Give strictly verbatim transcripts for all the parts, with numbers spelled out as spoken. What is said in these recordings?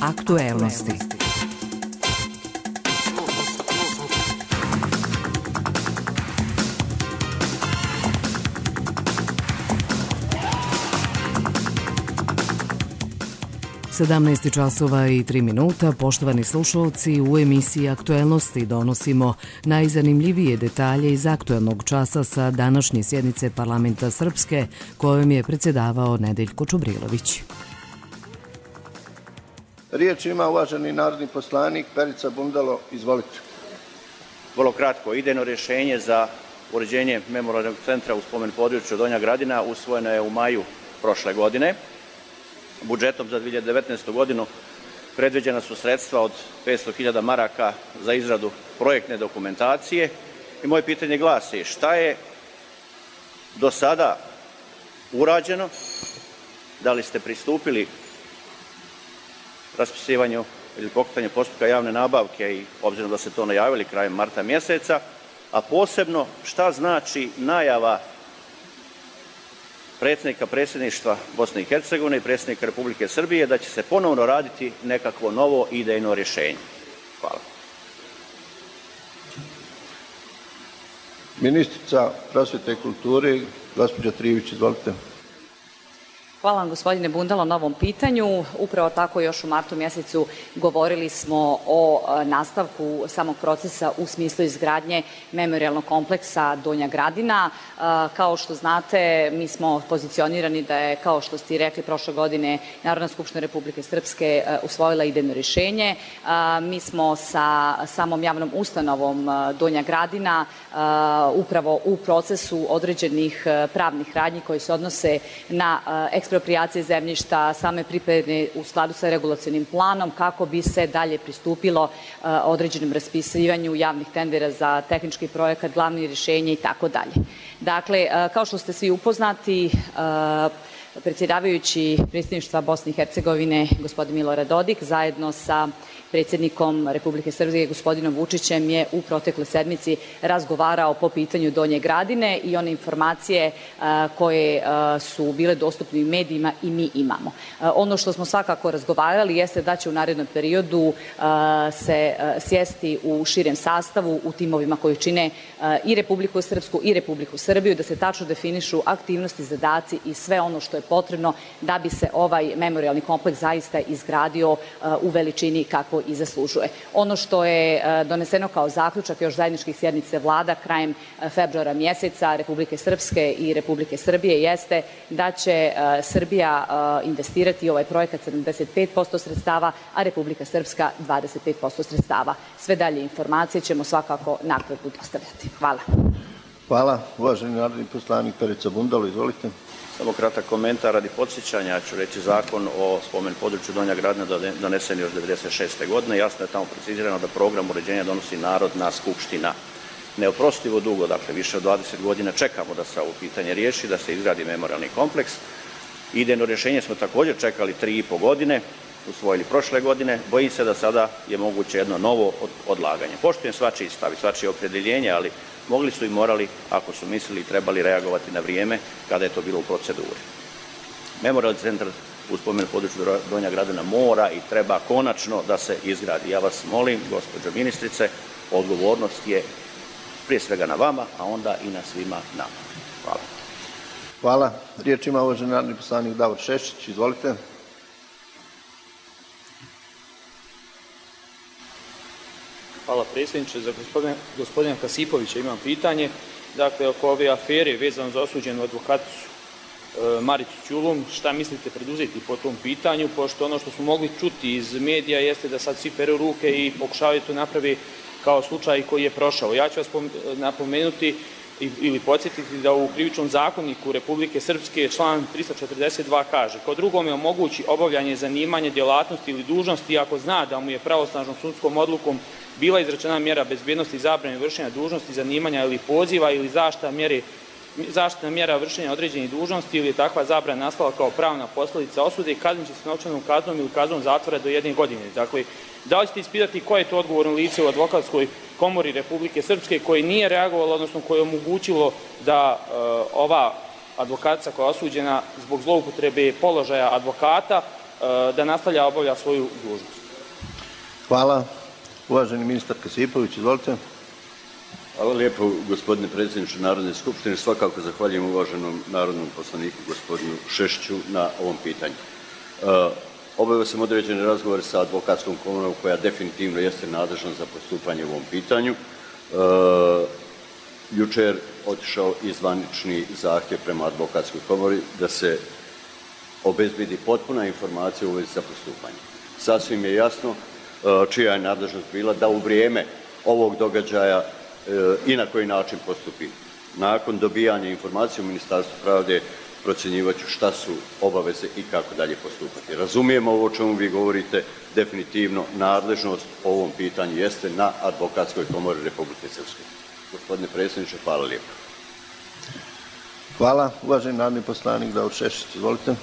Aktuelnosti. sedamnaest časova i tri minuta, poštovani slušalci, u emisiji Aktuelnosti donosimo najzanimljivije detalje iz aktuelnog časa sa današnje sjednice Parlamenta Srpske, kojom je predsjedavao Nedeljko Čubrilović. Riječ ima uvaženi narodni poslanik Perica Bundalo. Izvolite. Vrlo kratko, idejno rješenje za uređenje memorijalnog centra u spomen području Donja Gradina usvojeno je u maju prošle godine. Budžetom za dve hiljade devetnaestu. godinu predviđena su sredstva od petsto hiljada maraka za izradu projektne dokumentacije i moje pitanje glasi: šta je do sada urađeno, da li ste pristupili raspisivanju ili pokretanju postupka javne nabavke, i obzirom da ste to najavili krajem marta mjeseca, a posebno šta znači najava predsjednika predsjedništva Bosne i Hercegovine i predsjednika Republike Srbije da će se ponovno raditi nekakvo novo idejno rješenje? Hvala. Ministrica prosvjete i kulture, gospođa Trivić, izvolite. Hvala vam, gospodine Bundalo, na ovom pitanju. Upravo tako još u martu mjesecu govorili smo o nastavku samog procesa u smislu izgradnje memorijalnog kompleksa Donja Gradina. Kao što znate, mi smo pozicionirani da je, kao što ste i rekli, prošle godine Narodna skupština Republike Srpske usvojila idejno rješenje. Mi smo sa samom javnom ustanovom Donja Gradina upravo u procesu određenih pravnih radnji koji se odnose na eksproprijacije zemljišta, same pripreme u skladu sa regulacionim planom, kako bi se dalje pristupilo određenom raspisivanju javnih tendera za tehnički projekat, glavni rješenje i tako dalje. Dakle, kao što ste svi upoznati, predsjedavajući predsjedništva Bosne i Hercegovine, gospodin Milorad Dodik, zajedno sa predsjednikom Republike Srbije, gospodinom Vučićem, je u protekloj sedmici razgovarao po pitanju Donje Gradine i one informacije koje su bile dostupne u medijima i mi imamo. Ono što smo svakako razgovarali jeste da će u narednom periodu se sjesti u širem sastavu, u timovima koji čine i Republiku Srpsku i Republiku Srbiju, da se tačno definišu aktivnosti, zadaci i sve ono što je potrebno da bi se ovaj memorijalni kompleks zaista izgradio u veličini kako i zaslužuje. Ono što je doneseno kao zaključak još zajedničkih sjednice vlada krajem februara mjeseca Republike Srpske i Republike Srbije jeste da će Srbija investirati ovaj projekat sedamdeset pet posto sredstava, a Republika Srpska dvadeset pet posto sredstava. Sve dalje informacije ćemo svakako nakratko dostavljati. Hvala. Hvala. Uvaženi narodni poslanik Perica Bundalo, izvolite. Samo kratak komentar radi podsjećanja. Ja ću reći, zakon o spomen području Donja Gradina donesen još devedeset šeste. godine. Jasno je tamo precizirano da program uređenja donosi Narodna skupština. Neoprostivo dugo, dakle više od dvadeset godina čekamo da se ovo pitanje riješi, da se izgradi memorijalni kompleks. Idejno rješenje smo također čekali tri i po godine, usvojili prošle godine. Bojim se da sada je moguće jedno novo odlaganje. Poštujem svačiji stav i svačije opredjeljenje, ali mogli su i morali, ako su mislili i trebali, reagovati na vrijeme kada je to bilo u proceduri. Memorijalni centar u spomen području Donja Gradina mora i treba konačno da se izgradi. Ja vas molim, gospođo ministrice, odgovornost je prije svega na vama, a onda i na svima nama. Hvala. Hvala. Riječ ima uvaženi narodni poslanik Davor Šešić. Izvolite. Hvala predsjedniče. Za gospodina, gospodina Kasipovića imam pitanje. Dakle, oko ove afere vezano za osuđenu advokaticu e, Maricu Ćulum, šta mislite preduzeti po tom pitanju, pošto ono što smo mogli čuti iz medija jeste da sad svi peru ruke i pokušavaju to napravi kao slučaj koji je prošao. Ja ću vas napomenuti ili podsjetiti da u krivičnom zakoniku Republike Srpske član trista četrdeset dva kaže: ko drugome omogući obavljanje zanimanja, djelatnosti ili dužnosti ako zna da mu je pravosnažnom sudskom odlukom bila izrečena mjera bezbjednosti i zabrane vršenja dužnosti, zanimanja ili poziva ili zaštita mjere zaštitna mjera vršenja određenih dužnosti ili je takva zabrana nastala kao pravna posljedica osude, kaznit će se novčanom kaznom ili kaznom zatvora do jedne godine. Dakle, da li ćete ispitati koje je to odgovorno lice u advokatskoj komori Republike Srpske koji nije reagovalo, odnosno koje je omogućilo da uh, ova advokatica koja je osuđena zbog zloupotrebe položaja advokata da nastavlja obavlja svoju dužnost. Hvala. Uvaženi ministar Kasipović, izvolite. Hvala lijepo, gospodine predsjedniče Narodne skupštine. Svakako zahvaljujem uvaženom narodnom poslaniku, gospodinu Šešiću, na ovom pitanju. Obavio sam određene razgovore sa advokatskom komorom koja definitivno jeste nadležna za postupanje u ovom pitanju. Jučer otišao i zvanični zahtjev prema advokatskoj komori da se obezbedi potpuna informacija u vezi sa postupanjem. Sasvim je jasno čija je nadležnost bila da u vrijeme ovog događaja i na koji način postupi. Nakon dobijanja informacije u Ministarstvu pravde procjenjivat ću šta su obaveze i kako dalje postupati. Razumijemo ovo o čemu vi govorite, definitivno nadležnost o ovom pitanju jeste na Advokatskoj komori Republike Srpske. Gospodine predsjedniče, hvala lijepo. Hvala. Uvaženi narodni poslanik Davor Šešić, izvolite.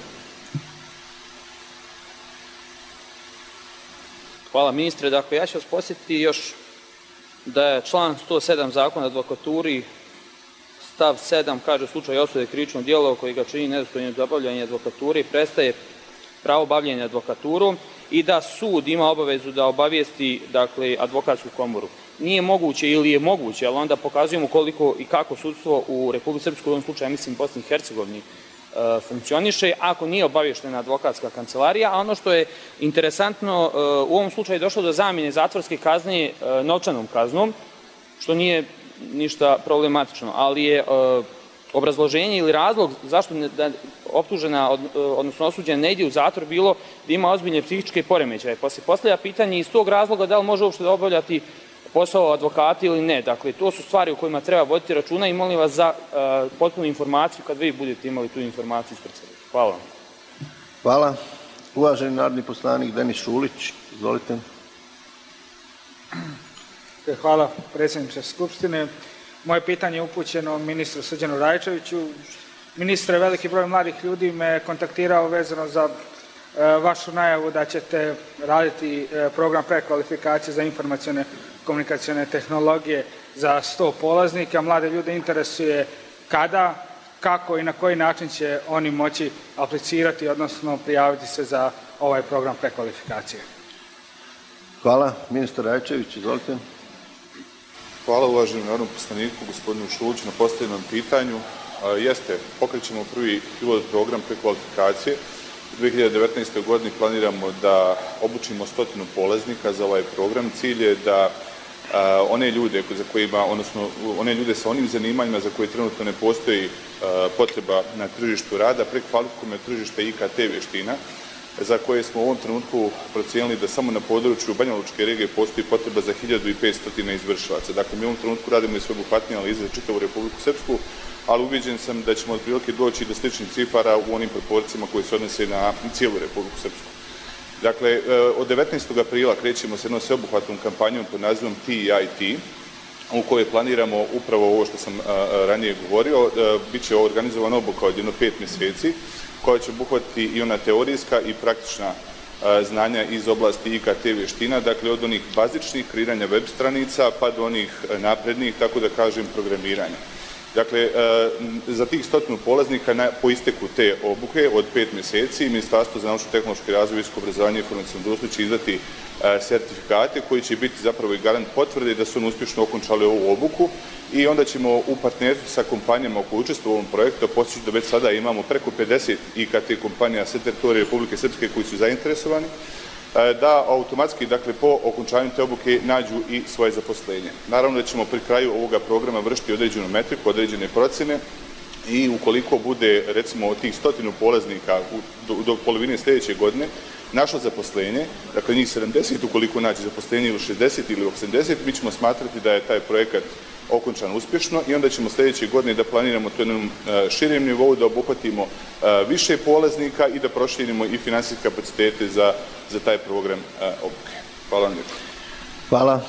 Hvala ministre. Dakle, ja ću vas posjetiti još da je član sto sedam Zakona o advokaturi stav sedam kaže u slučaju osude krivičnog djela koji ga čini nedostojnim za obavljanje advokature prestaje pravo bavljenja advokaturom i da sud ima obavezu da obavijesti dakle, advokatsku komoru. Nije moguće ili je moguće, ali onda pokazujemo koliko i kako sudstvo u Republici Srpskoj, u ovom slučaju, mislim, Bosni i Hercegovini, funkcioniše, ako nije obavještena advokatska kancelarija. A ono što je interesantno, u ovom slučaju je došlo do zamjene zatvorske kazne novčanom kaznom, što nije ništa problematično, ali je obrazloženje ili razlog zašto optužena, odnosno osuđena ne ide u zatvor bilo da ima ozbiljne psihičke poremećaje. Pa se postavlja pitanje iz tog razloga da li može uopšte da obavljati posao advokata ili ne. Dakle, to su stvari o kojima treba voditi računa i molim vas za potpunu informaciju kad vi budete imali tu informaciju ispred sebe. Hvala vam. Hvala. Uvaženi narodni poslanik Denis Šulić, izvolite. Hvala, predsjedniče Skupštine. Moje pitanje je upućeno ministru Srđanu Rajčeviću. Ministre, veliki broj mladih ljudi me kontaktirao vezano za vašu najavu da ćete raditi program prekvalifikacije za informacione komunikacione tehnologije za sto polaznika. Mlade ljude interesuje kada, kako i na koji način će oni moći aplicirati, odnosno prijaviti se za ovaj program prekvalifikacije. Hvala. Ministar Rajčević, izvolite. Hvala uvaženom narodnom poslaniku, gospodinu Šuliću, na postavljenom pitanju. Jeste, pokrećemo prvi pilot program prekvalifikacije. U dve hiljade devetnaestoj godini planiramo da obučimo stotinu polaznika za ovaj program. Cilj je da one ljude za kojima, odnosno one ljude sa onim zanimanjima za koje trenutno ne postoji potreba na tržištu rada, prekvalifikujemo tržište I K T vještina, za koje smo u ovom trenutku procijenili da samo na području Banjalučke regije postoji potreba za hiljadu petsto izvršilaca. Dakle, mi u ovom trenutku radimo i sveobuhvatnije analize za čitavu Republiku Srpsku, ali ubeđen sam da ćemo otprilike doći do sličnih cifara u onim proporcijama koji se odnose na cijelu Republiku Srpsku. Dakle, od devetnaestog aprila krećemo s jednom sveobuhvatnom kampanjom pod nazivom T I T, u kojoj planiramo upravo ovo što sam ranije govorio. Biće organizovana obuka od jedno pet mjeseci, koja će obuhvatiti i ona teorijska i praktična znanja iz oblasti I K T vještina, dakle od onih bazičnih kreiranja web stranica pa do onih naprednih, tako da kažem, programiranja. Dakle, za tih stotinu polaznika po isteku te obuke od pet mjeseci Ministarstvo za naučno-tehnološki razvoj, visoko obrazovanje i informaciono društvo će izdati sertifikate koji će biti zapravo i garant potvrde da su oni uspješno okončali ovu obuku i onda ćemo u partnerstvu sa kompanijama koje učestvuju u ovom projektu, podsjećam da već sada imamo preko pedeset I K T kompanija sa teritorije Republike Srpske koji su zainteresovani, da automatski, dakle, po okončanju te obuke nađu i svoje zaposlenje. Naravno da ćemo pri kraju ovoga programa vršiti određenu metriku, određene procjene i ukoliko bude, recimo, od tih stotinu polaznika do polovine sljedeće godine našlo zaposlenje, dakle njih sedamdeset, ukoliko nađe zaposlenje ili šezdeset ili osamdeset, mi ćemo smatrati da je taj projekat okončan uspješno i onda ćemo sljedeće godine da planiramo to jednom širem nivou, da obuhvatimo više polaznika i da proširimo i finansijske kapacitete za, za taj program obuke. Hvala vam lijepo. Hvala.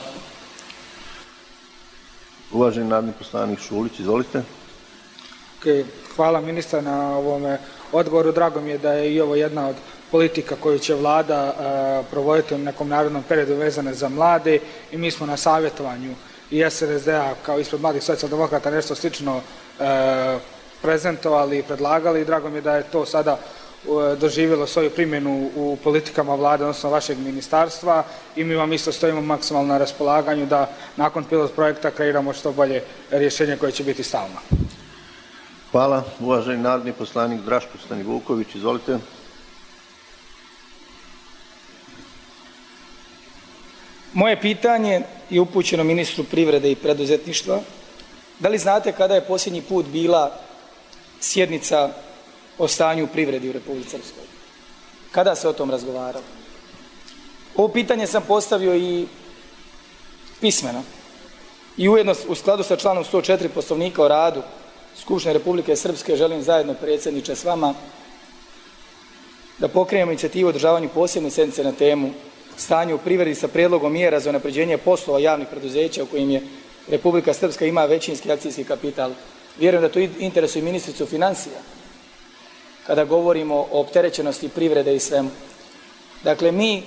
Uvaženi narodni poslanik Šulić, izvolite. Okay. Hvala ministra na ovome odgovoru. Drago mi je da je i ovo jedna od politika koju će vlada uh, provoditi u nekom narodnom periodu vezane za mlade i mi smo na savjetovanju i S R S D-a kao ispred mladih socijaldemokrata nešto slično uh, prezentovali i predlagali i drago mi je da je to sada doživjelo svoju primjenu u politikama vlade, odnosno vašeg ministarstva, i mi vam isto stojimo maksimalno na raspolaganju da nakon pilot projekta kreiramo što bolje rješenje koje će biti stalno. Hvala. Uvaženi narodni poslanik Draško Stanivuković, izvolite. Moje pitanje je upućeno ministru privrede i preduzetništva. Da li znate kada je posljednji put bila sjednica o stanju u privredi u Republici Srpskoj? Kada se o tom razgovaralo? Ovo pitanje sam postavio i pismeno. I ujedno u skladu sa članom sto četiri Poslovnika o radu Skupštine Republike Srpske želim zajedno, predsjedniče, s vama da pokrenemo inicijativu o održavanju posebne sjednice na temu stanje u privredi sa prijedlogom mjera za unapređenje poslova javnih preduzeća u kojim je Republika Srpska ima većinski akcijski kapital. Vjerujem da to interesuje ministricu financija kada govorimo o opterećenosti privrede i svemu. Dakle, mi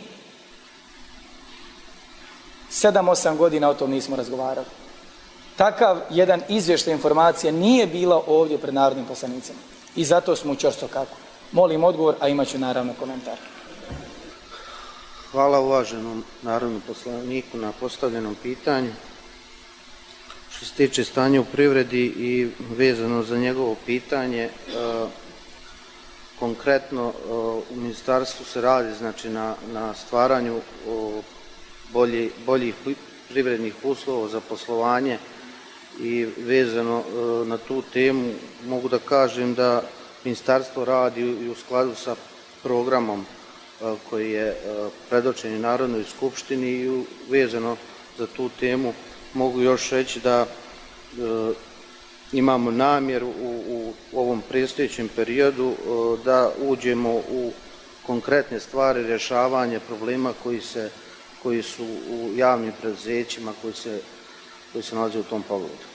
sedam, osam godina o tom nismo razgovarali. Takav jedan izvještaj informacije nije bilo ovdje pred narodnim poslanicima. I zato smo u čvrsto kako. Molim odgovor, a imat ću naravno komentar. Hvala uvaženom narodnom poslaniku na postavljenom pitanju. Što se tiče stanja u privredi i vezano za njegovo pitanje, konkretno u ministarstvu se radi znači na, na stvaranju bolji, boljih privrednih uslova za poslovanje i vezano na tu temu mogu da kažem da ministarstvo radi i u skladu sa programom koji je predočen Narodnoj skupštini i vezano za tu temu mogu još reći da imamo namjeru u, u ovom predstojećem periodu da uđemo u konkretne stvari rješavanje problema koji, se, koji su u javnim preduzećima koji se, koji se nalaze u tom pogledu.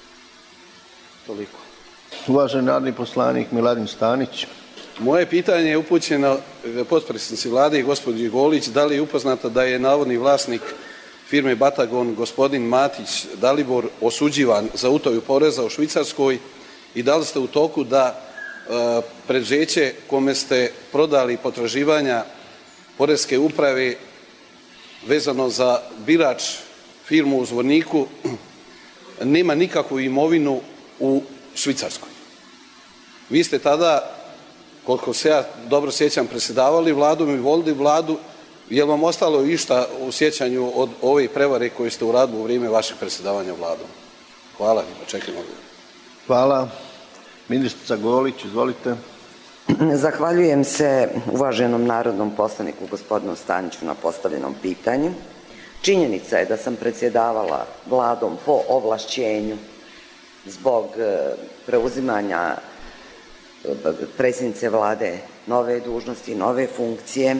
Toliko. Uvaženi narodni poslanik Miladin Stanić. Moje pitanje je upućeno potpredsjednici vlade i gospođi Golić. Da li je upoznata da je navodni vlasnik firme Batagon, gospodin Matić Dalibor, osuđivan za utaju poreza u Švicarskoj i da li ste u toku da e, preduzeće kome ste prodali potraživanja poreske uprave vezano za birač firmu u Zvorniku nema nikakvu imovinu u Švicarskoj? Vi ste tada, koliko se ja dobro sjećam, predsjedavali vladom i vodili vladu. Je li vam ostalo išta u sjećanju od ove prevare koje ste uradili u vrijeme vašeg predsjedavanja vladom? Hvala, očekujem odgovor. Hvala. Ministrica Golić, izvolite. Zahvaljujem se uvaženom narodnom poslaniku gospodinu Staniću na postavljenom pitanju. Činjenica je da sam predsjedavala vladom po ovlašćenju zbog preuzimanja predsjednice vlade nove dužnosti, nove funkcije.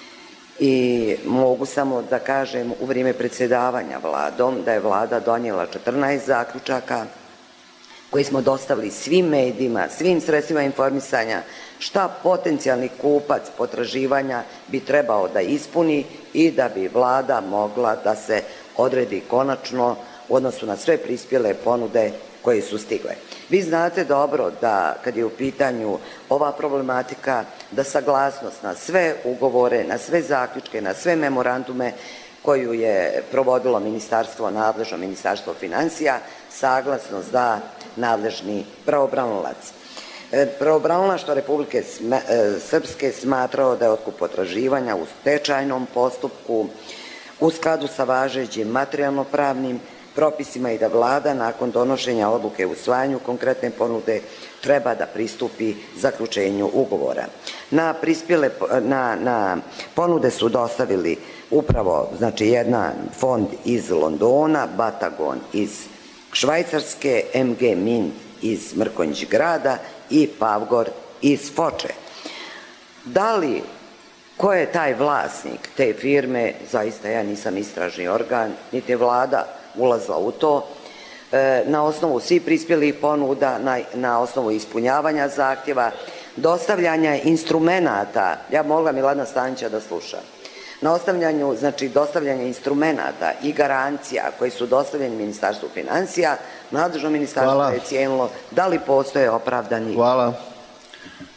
I mogu samo da kažem u vrijeme predsjedavanja vladom da je vlada donijela četrnaest zaključaka koji smo dostavili svim medijima, svim sredstvima informisanja šta potencijalni kupac potraživanja bi trebao da ispuni i da bi vlada mogla da se odredi konačno u odnosu na sve prispjele ponude koje su stigle. Vi znate dobro da kad je u pitanju ova problematika da saglasnost na sve ugovore, na sve zaključke, na sve memorandume koju je provodilo ministarstvo, nadležno ministarstvo financija, saglasnost da nadležni pravobranilac. Pravobranilaštvo Republike Srpske smatrao da je otkup potraživanja u stečajnom postupku u skladu sa važećim materijalno-pravnim propisima i da vlada nakon donošenja odluke o usvajanju konkretne ponude treba da pristupi zaključenju ugovora. Na, prispjele, na, na ponude su dostavili upravo znači jedna fond iz Londona, Batagon iz Švajcarske, M G Mint iz Mrkonjić grada i Pavgor iz Foče. Da li, ko je taj vlasnik te firme, zaista ja nisam istražni organ, niti je vlada ulazila u to. Na osnovu svih prispjelih ponuda, na, na osnovu ispunjavanja zahtjeva, dostavljanja instrumenata, ja mogla Milana Stanića da sluša, na ostavljanju, znači dostavljanja instrumenata i garancija koji su dostavljeni Ministarstvu financija, nadležno ministarstvo je cijenilo da li postoje opravdani. Hvala.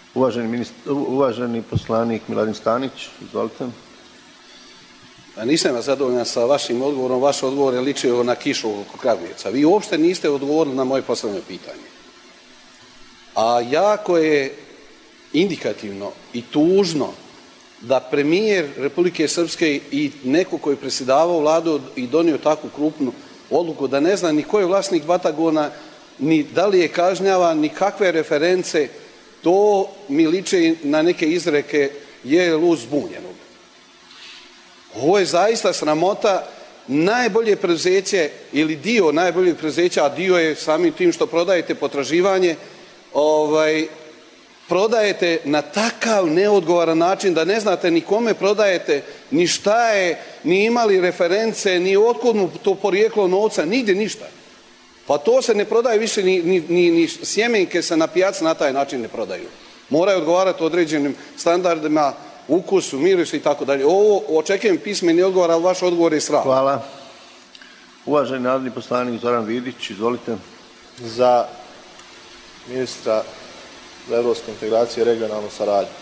Uvaženi, ministr, uvaženi poslanik Miladin Stanić, izvolite. A nisam ja zadovoljan sa vašim odgovorom. Vaš odgovor je ličio na kišu oko Kragujevca. Vi uopšte niste odgovorili na moje postavljeno pitanje. A jako je indikativno i tužno da premijer Republike Srpske i neko koji je predsjedavao vladu i donio takvu krupnu odluku da ne zna ni ko je vlasnik Batagona, ni da li je kažnjavan, ni kakve reference, to mi liče na neke izreke je lud zbunjenog. Ovo je zaista sramota. Najbolje preduzeće ili dio najboljeg preduzeća, a dio je samim tim što prodajete potraživanje, ovaj, prodajete na takav neodgovoran način da ne znate ni kome prodajete, ni šta je, ni imali reference, ni otkud mu to porijeklo novca, nigdje ništa. Pa to se ne prodaje više, ni, ni, ni, ni sjemenke se na pijaci na taj način ne prodaju. Moraju odgovarati određenim standardima, ukusu, mirisu i tako dalje. Ovo očekujem pismeni odgovor, ali vaš odgovor je sram. Hvala. Uvaženi narodni poslanik Zoran Vidić, izvolite. Za ministra za evropske integracije i regionalnu saradnju.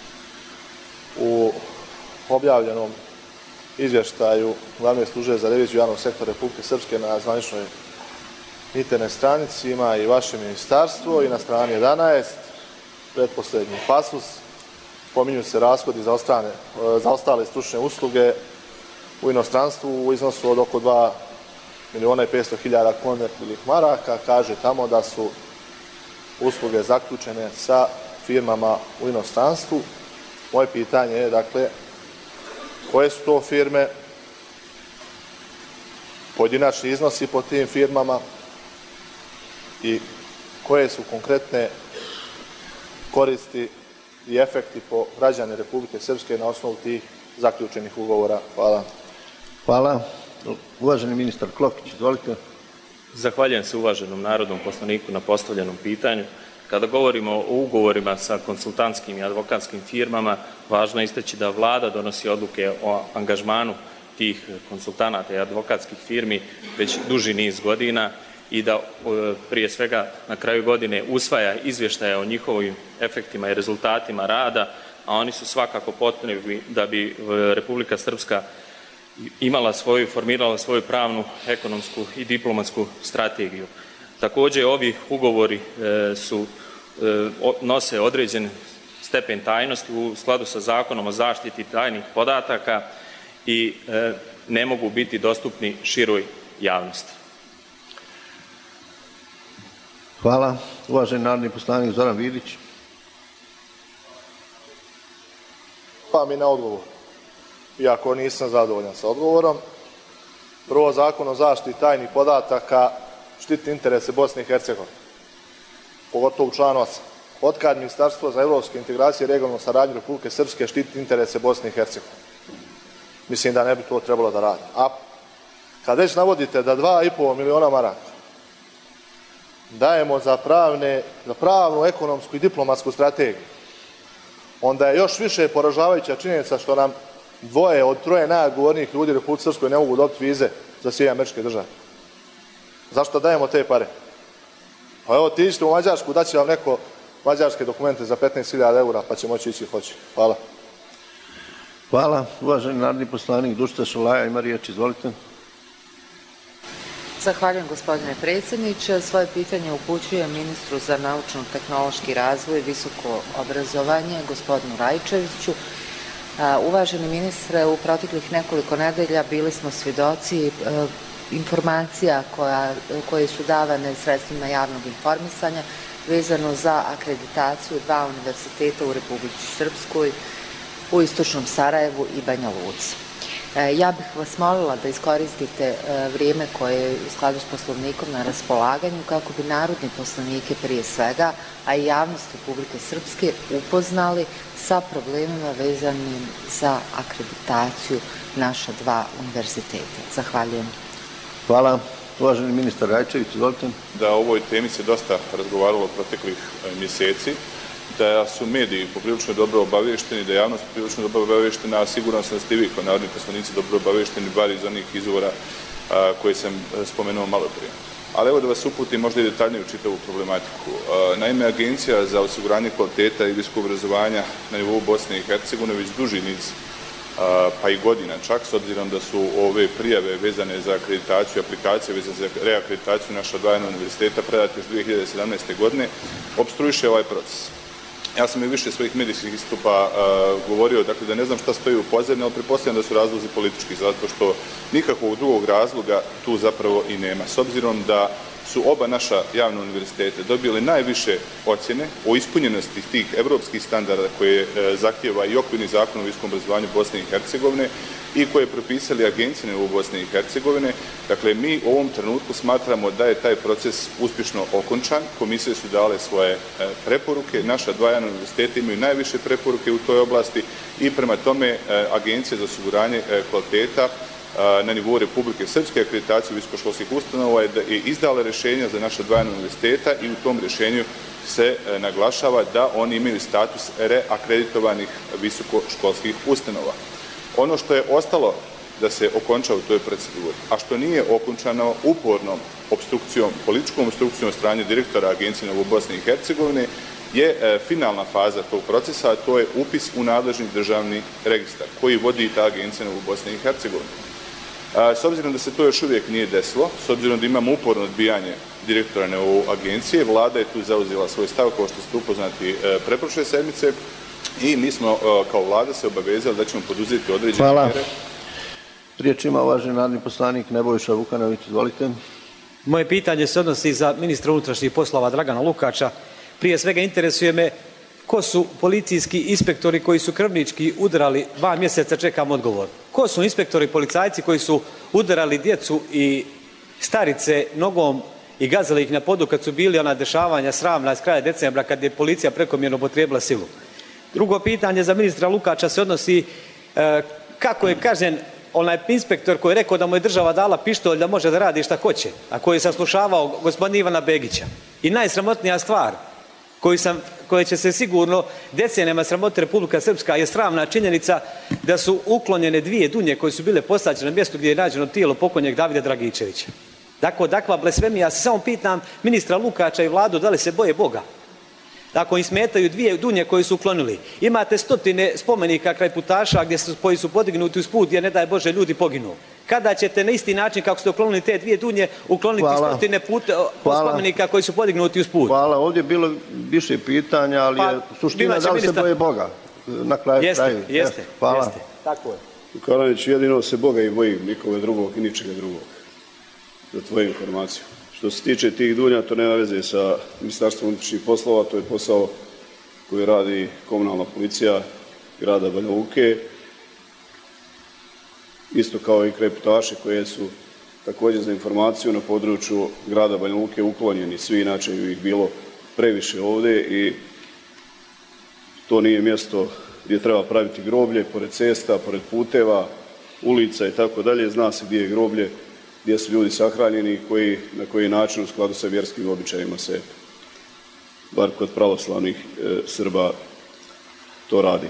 U objavljenom izvještaju glavne službe za reviziju javnog sektora Republike Srpske na zvaničnoj internet stranici ima i vaše ministarstvo i na strani jedanaest, pretposlednji pasus, pominju se rashodi za, ostane, za ostale stručne usluge u inostranstvu u iznosu od oko dva miliona i petsto hiljada konvertibilnih maraka. Kaže tamo da su usluge zaključene sa firmama u inostranstvu. Moje pitanje je, dakle, koje su to firme, pojedinačni iznosi po tim firmama i koje su konkretne koristi i efekti po građane Republike Srpske na osnovu tih zaključenih ugovora. Hvala. Hvala. Uvaženi ministar Klokić, izvolite. Zahvaljujem se uvaženom narodnom poslaniku na postavljenom pitanju. Kada govorimo o ugovorima sa konsultantskim i advokatskim firmama, važno je istaći da vlada donosi odluke o angažmanu tih konsultanata i advokatskih firmi već duži niz godina i da prije svega na kraju godine usvaja izvještaje o njihovim efektima i rezultatima rada, a oni su svakako potrebni da bi Republika Srpska imala svoju, formirala svoju pravnu, ekonomsku i diplomatsku strategiju. Također, ovi ugovori e, su, e, nose određen stepen tajnosti u skladu sa Zakonom o zaštiti tajnih podataka i e, ne mogu biti dostupni široj javnosti. Hvala. Uvaženi narodni poslanik Zoran Vidić. Pa mi na odgovor. Iako nisam zadovoljan sa odgovorom. Prvo, Zakon o zaštiti tajnih podataka štiti interese Bosne i Hercegovine, pogotovo u članu osam. Otkad Ministarstvo za evropske integracije i regionalnu saradnju Republike Srpske štiti interese Bosne i Hercegovine? Mislim da ne bi to trebalo da radi. A kad već navodite da dva i po miliona maraka dajemo za, pravne, za pravnu, ekonomsku i diplomatsku strategiju, onda je još više poražavajuća činjenica što nam dvoje od troje najodgovornijih ljudi u Republike Srpskoj ne mogu dobiti vize za Sjedinjene Američke Države. Zašto dajemo te pare? Pa evo, tiđite u Mađarsku, daće vam neko mađarske dokumente za petnaest hiljada eura, pa će moći ići hoće. Hvala. Hvala. Uvaženi narodni poslanik Dušica Šolaja ima riječ, izvolite. Zahvaljujem, gospodine predsjedniče. Svoje pitanje upućujem ministru za naučno-tehnološki razvoj i visoko obrazovanje, gospodinu Rajčeviću. Uvaženi ministre, u proteklih nekoliko nedelja bili smo svjedoci informacija koja, koje su davane sredstvima javnog informisanja vezano za akreditaciju dva univerziteta u Republici Srpskoj, u Istočnom Sarajevu i Banja Luci. Ja bih vas molila da iskoristite vrijeme koje je u skladu s poslovnikom na raspolaganju kako bi narodni poslanike prije svega, a i javnost Republike Srpske upoznali sa problemima vezanim za akreditaciju naša dva univerziteta. Zahvaljujem. Hvala. Uvaženi ministar Rajčević, izvolite. Da o ovoj temi se dosta razgovaralo proteklih mjeseci, da su mediji poprilično dobro obavješteni, da je javnost poprilično dobro obavještena, a siguran sam da ste vi kao narodni poslanici dobro obavješteni, bar iz onih izvora a, koje sam spomenuo malo prije. ali evo da vas uputim možda i detaljnije u čitavu problematiku. Naime, Agencija za osiguranje kvaliteta i visokog obrazovanja na nivou Bosne i Hercegovine već duži niz pa i godina čak, s obzirom da su ove prijave vezane za akreditaciju, aplikacije vezane za reakreditaciju naša dva univerziteta predate još dvije hiljade sedamnaeste. godine, opstruiše ovaj proces. Ja sam i više svojih medijskih istupa uh, govorio, dakle da ne znam šta stoji u pozadini, ali pretpostavljam da su razlozi politički, zato što nikakvog drugog razloga tu zapravo i nema. S obzirom da su oba naša javna univerzitete dobili najviše ocjene o ispunjenosti tih evropskih standarda koje e, zahtjeva i okvirni zakon o visokom obrazovanju Bosne i Hercegovine i koje propisali agencije u Bosne i Hercegovine. Dakle, mi u ovom trenutku smatramo da je taj proces uspješno okončan. Komisije su dale svoje e, preporuke. Naša dva javna univerziteta imaju najviše preporuke u toj oblasti i prema tome e, Agencija za osiguranje e, kvaliteta na nivou Republike Srpske akreditaciju visokoškolskih ustanova je izdala rješenja za naša dva univerziteta i u tom rješenju se naglašava da oni imaju status reakreditovanih visokoškolskih ustanova. Ono što je ostalo da se okonča u toj proceduri, a što nije okončano upornom obstrukcijom, političkom obstrukcijom od strane direktora Agencije u Bosni i Hercegovine, je finalna faza tog procesa, a to je upis u nadležni državni registar koji vodi ta Agencija u Bosni i Hercegovini. S obzirom da se to još uvijek nije desilo, s obzirom da imamo uporno odbijanje direktora na ovu agencije, vlada je tu zauzela svoj stav, kao što ste upoznati pretprošle sedmice, i mi smo kao vlada se obavezali da ćemo poduzeti određene Hvala. mjere. Riječ ima uvaženi narodni poslanik Nebojša Vukanović, izvolite. Moje pitanje se odnosi za ministra unutrašnjih poslova Dragana Lukača. Prije svega interesuje me ko su policijski inspektori koji su krvnički udarali, dva mjeseca čekam odgovor. Ko su inspektori policajci koji su udarali djecu i starice nogom i gazali ih na podu kad su bili ona dešavanja sramna iz kraja decembra kad je policija prekomjerno upotrijebila silu? Drugo pitanje za ministra Lukača se odnosi e, kako je kažnjen onaj inspektor koji je rekao da mu je država dala pištolj da može da radi šta hoće, a koji je saslušavao gospodina Ivana Begića. I najsramotnija stvar koju sam, koje će se sigurno decenijama sramoti Republika Srpska je sramna činjenica da su uklonjene dvije dunje koje su bile posađene na mjestu gdje je nađeno tijelo pokojnog Davida Dragičevića. Dakle, dakva blasfemija. Ja se samo pitam ministra Lukača i vladu da li se boje Boga. Ako im smetaju dvije dunje koje su uklonili. Imate stotine spomenika kraj putaša gdje su, koji su podignuti uz put gdje ne daj Bože ljudi poginu. Kada ćete na isti način kako ste uklonili te dvije dunje ukloniti Hvala. stotine puta, spomenika koji su podignuti uz put? Hvala. Ovdje je bilo više pitanja, ali pa, je suština da li ministar... se boje Boga. Na kraju jeste, kraju. Jeste, Hvala. Jeste. Tako je. Vukanović, jedino se Boga i bojim, nikome drugog i ničega drugog. Za tvoju informaciju. Što se tiče tih dunja, to nema veze sa Ministarstvom unutrašnjih poslova, to je posao koji radi komunalna policija grada Banja Luke, isto kao i krepitaši koje su također za informaciju na području grada Banja Luke uklonjeni. Svi inače bi ih bilo previše ovdje i to nije mjesto gdje treba praviti groblje, pored cesta, pored puteva, ulica i tako dalje. Zna se gdje je groblje, gdje su ljudi sahranjeni, koji, na koji način u skladu sa vjerskim običajima se, bar kod pravoslavnih e, Srba, to radi.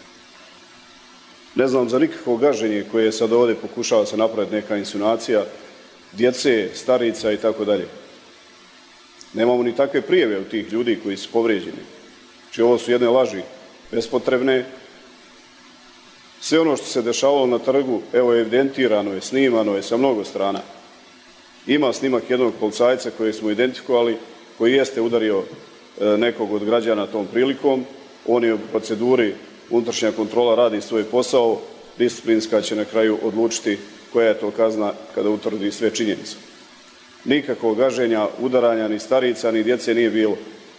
Ne znam za nikakvo gaženje koje sad ovdje pokušava se napraviti neka insinuacija djece, starica i tako dalje. Nemamo ni takve prijeve od tih ljudi koji su povrijeđeni. Znači ovo su jedne laži bespotrebne. Sve ono što se dešavalo na trgu, evo evidentirano je, snimano je sa mnogo strana. Ima snimak jednog policajca koji smo identifikovali, koji jeste udario nekog od građana tom prilikom. On je u proceduri, unutrašnja kontrola radi svoj posao, disciplinska će na kraju odlučiti koja je to kazna kada utvrdi sve činjenice. Nikakvog gaženja, udaranja, ni starica, ni djece nije bilo.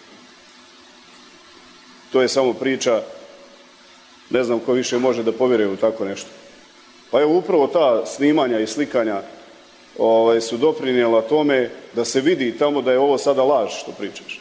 To je samo priča. Ne znam ko više može da povjeruje u tako nešto. Pa evo upravo ta snimanja i slikanja ovaj, su doprinijela tome da se vidi tamo da je ovo sada laž što pričaš.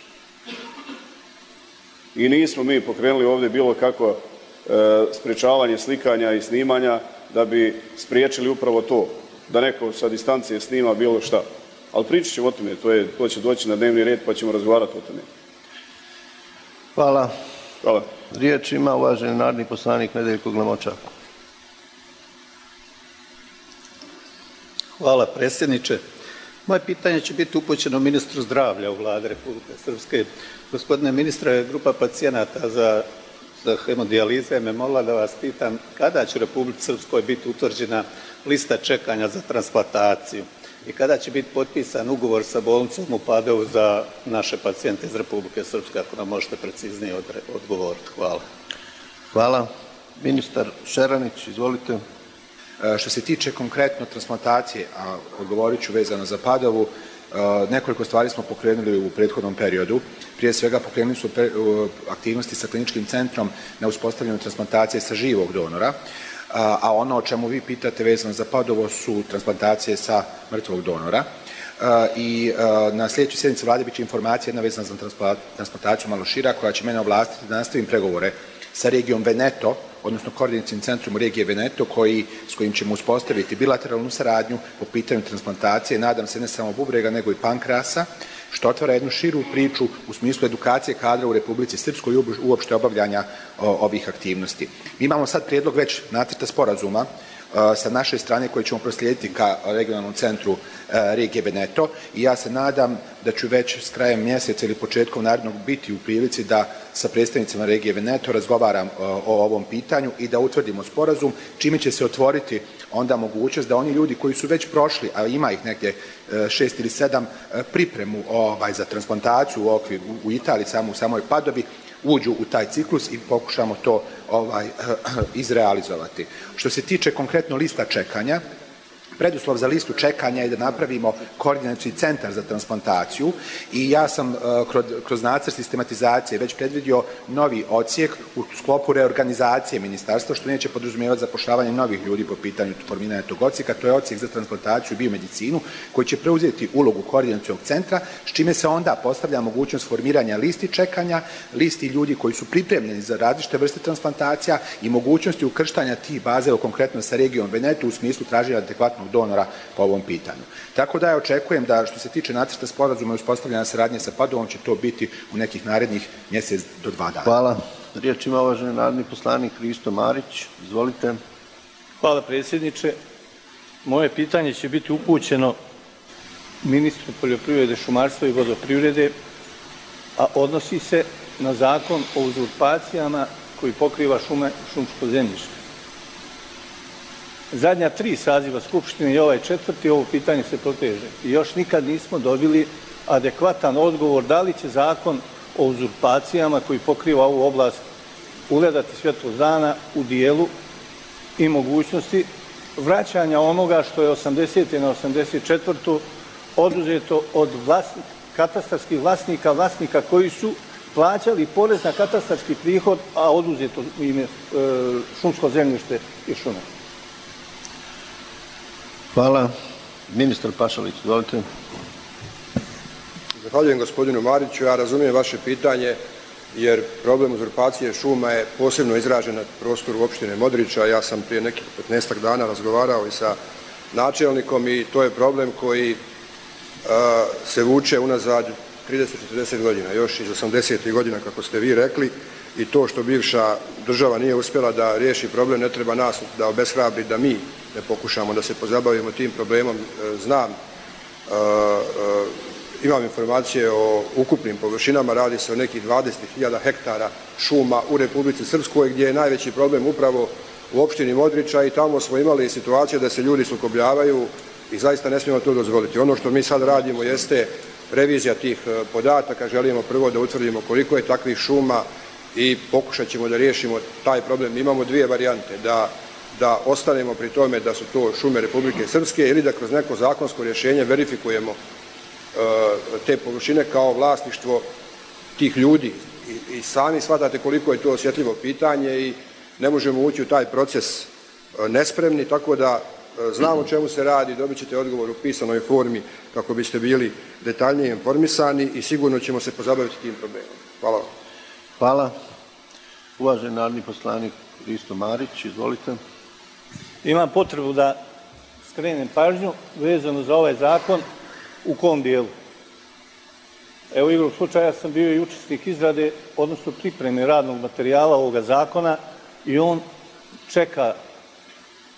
I nismo mi pokrenuli ovdje bilo kako e, sprječavanje slikanja i snimanja da bi spriječili upravo to. Da neko sa distancije snima bilo šta. Ali pričat ćemo o tome, to, je, to će doći na dnevni red pa ćemo razgovarati o tome. Hvala. Hvala. Riječ ima uvaženi narodni poslanik Nedeljko Glamočak. Hvala predsjedniče. Moje pitanje će biti upućeno ministru zdravlja u Vladi Republike Srpske. Gospodine ministre, grupa pacijenata za, za hemodijalize me molila da vas pitam kada će u Republici Srpskoj biti utvrđena lista čekanja za transplantaciju i kada će biti potpisan ugovor sa bolnicom u Padovu za naše pacijente iz Republike Srpske, ako nam možete preciznije odgovoriti. Hvala. Hvala. Ministar Šeranić, izvolite. Što se tiče konkretno transplantacije, a odgovorit ću vezano za Padovu, nekoliko stvari smo pokrenuli u prethodnom periodu. Prije svega pokrenuli su aktivnosti sa kliničkim centrom na uspostavljanju transplantacije sa živog donora, a ono o čemu vi pitate vezano za Padovo su transplantacije sa mrtvog donora. I na sljedećoj sjednici vlade bit će informacija jedna vezana za transplantaciju malo šira, koja će mene ovlastiti da nastavim pregovore sa regijom Veneto, odnosno koordinacijnim centrom regije Veneto, koji, s kojim ćemo uspostaviti bilateralnu saradnju po pitanju transplantacije, nadam se ne samo bubrega, nego i pankrasa, što otvara jednu širu priču u smislu edukacije kadra u Republici Srpskoj i uopšte obavljanja o, ovih aktivnosti. Mi imamo sad prijedlog već nacrta sporazuma sa naše strane koje ćemo proslijediti ka regionalnom centru regije Veneto i ja se nadam da ću već s krajem mjeseca ili početkom narednog biti u prilici da sa predstavnicima regije Veneto razgovaram o ovom pitanju i da utvrdimo sporazum, čime će se otvoriti onda mogućnost da oni ljudi koji su već prošli, a ima ih negdje šest ili sedam, pripremu ovaj, za transplantaciju u okviru u Italiji, samo u samoj Padovi, uđu u taj ciklus i pokušamo to ovaj, izrealizovati. Što se tiče konkretno lista čekanja, preduslov za listu čekanja je da napravimo koordinacijski centar za transplantaciju i ja sam kroz, kroz nacrt sistematizacije već predvidio novi odsjek u sklopu reorganizacije ministarstva, što neće podrazumijevati zapošljavanje novih ljudi po pitanju formiranja tog odsjeka. To je odsjek za transplantaciju i biomedicinu koji će preuzeti ulogu koordinacijskog centra, s čime se onda postavlja mogućnost formiranja listi čekanja, listi ljudi koji su pripremljeni za različite vrste transplantacija i mogućnosti ukrštanja tih baze, konkretno sa regijom Veneto, u smislu traženja adekvatnog donora po ovom pitanju. Tako da ja očekujem da što se tiče nacrta sporazuma i uspostavljanja saradnje sa Padovom će to biti u nekih narednih mjesec do dva dana. Hvala. Riječ ima uvaženi narodni poslanik Hristo Marić. Izvolite. Hvala predsjedniče. Moje pitanje će biti upućeno ministru poljoprivrede, šumarstva i vodoprivrede, a odnosi se na zakon o uzurpacijama koji pokriva šume, šumsko zemljište. Zadnja tri saziva Skupštine i ovaj četvrti, ovo pitanje se proteže. I još nikad nismo dobili adekvatan odgovor da li će zakon o uzurpacijama koji pokriva ovu oblast ugledati svjetlo dana u dijelu i mogućnosti vraćanja onoga što je osamdesete na osamdeset četvrtu oduzeto od vlasnika, katastarskih vlasnika, vlasnika koji su plaćali porez na katastarski prihod, a oduzeto im je šumsko zemljište i šume. Hvala. Ministar Pašalić, izvolite. Zahvaljujem gospodinu Mariću. Ja razumijem vaše pitanje jer problem uzurpacije šuma je posebno izražen na prostoru opštine Modriča. Ja sam prije nekih petnaestak dana razgovarao i sa načelnikom i to je problem koji a, se vuče unazad trideset do četrdeset godina, još iz osamdesetih godina kako ste vi rekli, i to što bivša država nije uspjela da riješi problem ne treba nas da obeshrabri da mi ne pokušamo da se pozabavimo tim problemom. Znam, imam informacije o ukupnim površinama, radi se o nekih dvadeset hiljada hektara šuma u Republici Srpskoj, gdje je najveći problem upravo u opštini Modriča i tamo smo imali situaciju da se ljudi sukobljavaju i zaista ne smijemo to dozvoliti. Ono što mi sad radimo jeste revizija tih podataka, želimo prvo da utvrdimo koliko je takvih šuma i pokušat ćemo da riješimo taj problem. Imamo dvije varijante, da, da ostanemo pri tome da su to šume Republike Srpske ili da kroz neko zakonsko rješenje verifikujemo uh, te površine kao vlasništvo tih ljudi. I, i sami shvatate koliko je to osjetljivo pitanje i ne možemo ući u taj proces uh, nespremni, tako da uh, znamo o čemu se radi, dobit ćete odgovor u pisanoj formi kako biste bili detaljnije informisani i sigurno ćemo se pozabaviti tim problemom. Hvala vam. Hvala. Uvaženi narodni poslanik Hristo Marić, izvolite. Imam potrebu da skrenem pažnju vezano za ovaj zakon u kom dijelu. Evo, igrom slučaja sam bio i učesnik izrade, odnosno pripreme radnog materijala ovoga zakona i on čeka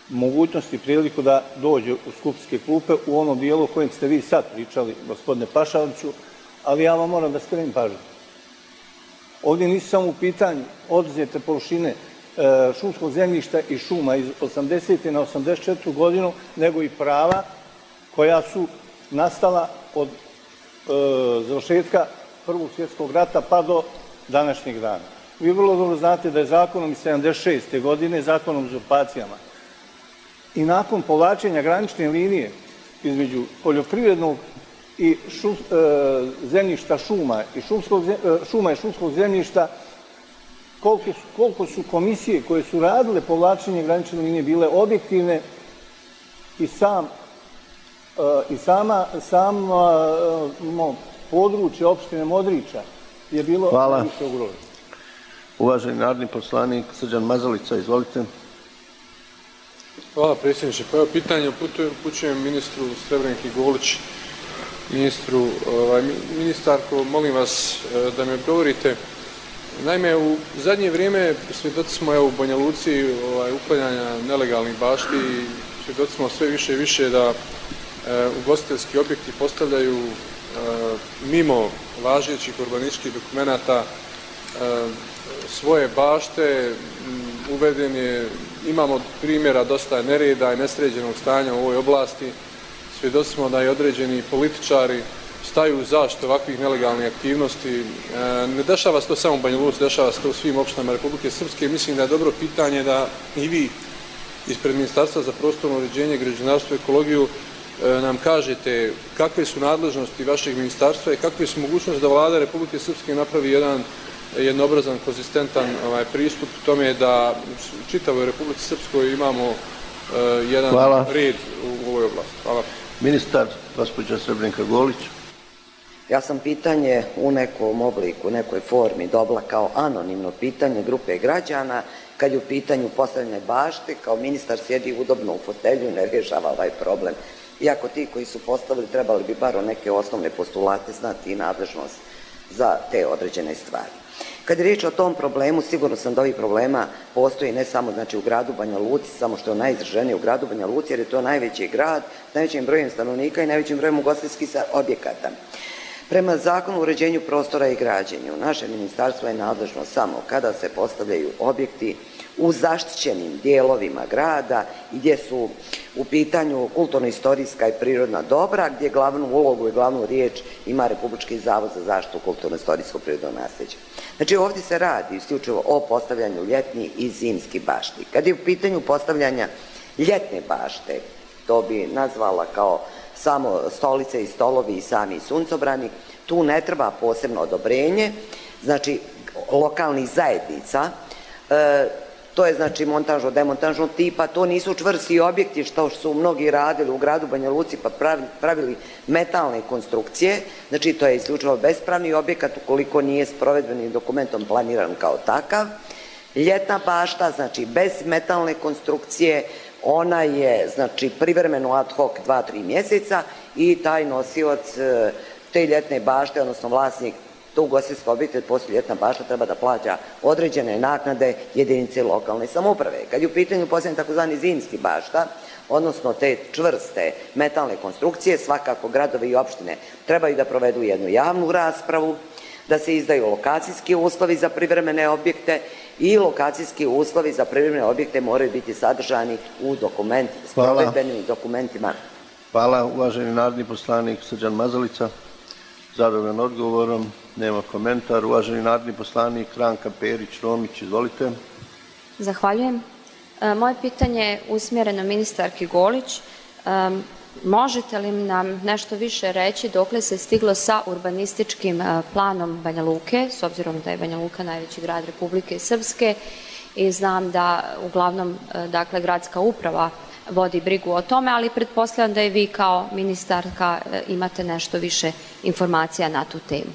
mogućnost i priliku da dođe u skupske klupe u onom dijelu o kojem ste vi sad pričali, gospodine Pašaliću, ali ja vam moram da skrenem pažnju. Ovdje nisu samo u pitanju oduzete površine šumskog zemljišta i šuma iz osamdesete na osamdeset četvrtu godinu, nego i prava koja su nastala od e, završetka Prvog svjetskog rata pa do današnjeg dana. Vi vrlo dobro znate da je zakonom iz sedamdeset šeste godine, zakonom o uzurpacijama, i nakon povlačenja granične linije između poljoprivrednog i šum, e, zemljišta šuma i šumskog, e, šuma i šumskog zemljišta, koliko su, koliko su komisije koje su radile povlačenje granične linije bile objektivne i sam i sama, samo područje opštine Modriča je bilo više ugroženo. Uvaženi narodni poslanik Srđan Mazalica, izvolite. Hvala predsjedniče. Pa evo pitanje upućujem ministru Srebrenki Golić. Ministru, ovaj, ministarko, molim vas da mi odgovorite. Naime, u zadnje vrijeme svjedoci smo evo, u Banja Luci ovaj, uklanjanja nelegalnih bašti i svjedoci smo sve više i više da e, ugostiteljski objekti postavljaju e, mimo važećih urbanističkih dokumenata e, svoje bašte. Uveden je, imamo primjera dosta nereda i nesređenog stanja u ovoj oblasti. Svjedoci smo da i određeni političari staju u zaštitu ovakvih nelegalnih aktivnosti. Ne dešava se to samo u Banja Luci, dešava se to u svim opštinama Republike Srpske. Mislim da je dobro pitanje da i vi ispred Ministarstva za prostorno uređenje, građevinarstvo i ekologiju nam kažete kakve su nadležnosti vašeg ministarstva i kakve su mogućnosti da Vlada Republike Srpske napravi jedan jednobrazan, konzistentan ovaj, pristup tome da u čitavoj Republici Srpskoj imamo uh, jedan Hvala. red u ovoj oblasti. Hvala. Ministar, gospođa Srebrenka Golić. Ja sam pitanje u nekom obliku, u nekoj formi dobila kao anonimno pitanje grupe građana. Kad je u pitanju postavljanje bašte, kao ministar sjedi udobno u fotelju i ne rješava ovaj problem. Iako ti koji su postavili trebali bi bar o neke osnovne postulate znati i nadležnost za te određene stvari. Kad je riječ o tom problemu, sigurno sam da ovih problema postoji ne samo znači, u gradu Banja Luci, samo što je najizraženije u gradu Banja Luci, jer je to najveći grad s najvećim brojem stanovnika i najvećim brojem ugostiteljskih objekata. Prema zakonu o uređenju prostora i građenju, naše ministarstvo je nadležno samo kada se postavljaju objekti u zaštićenim dijelovima grada i gdje su u pitanju kulturno-istorijska i prirodna dobra, gdje glavnu ulogu i glavnu riječ ima Republički zavod za zaštitu kulturno-istorijskog prirodnog nasljeđa. Znači ovdje se radi isključivo o postavljanju ljetnih i zimskih bašti. Kad je u pitanju postavljanja ljetne bašte, to bi nazvala kao samo stolice i stolovi i sami suncobrani, tu ne treba posebno odobrenje, znači lokalnih zajednica, e, to je znači montažno-demontažnog tipa, to nisu čvrsti objekti što su mnogi radili u gradu Banja Luci pa pravili metalne konstrukcije, znači to je isključivo bespravni objekat ukoliko nije s provedbenim dokumentom planiran kao takav. Ljetna bašta, znači bez metalne konstrukcije, ona je znači privremeno ad hoc dva do tri mjeseca i taj nosioc te ljetne bašte, odnosno vlasnik to ugostiteljska obitelj poslije ljetna bašta treba da plaća određene naknade jedinice lokalne samouprave. Kad je u pitanju posljednje takozvani zimski bašta, odnosno te čvrste metalne konstrukcije, svakako gradovi i opštine trebaju da provedu jednu javnu raspravu, da se izdaju lokacijski uslovi za privremene objekte i lokacijski uslovi za privremene objekte moraju biti sadržani u dokument, s provedbenim dokumentima. Hvala, uvaženi narodni poslanik Srđan Mazalica. Zadovoljan odgovorom, nema komentar. Uvaženi narodni poslanik Ranka Perić-Romić, izvolite. Zahvaljujem. Moje pitanje je usmjereno ministarki Golić. Možete li nam nešto više reći dokle se stiglo sa urbanističkim planom Banja Luke, s obzirom da je Banja Luka najveći grad Republike Srpske i znam da uglavnom dakle, gradska uprava vodi brigu o tome, ali pretpostavljam da i vi kao ministarka imate nešto više informacija na tu temu.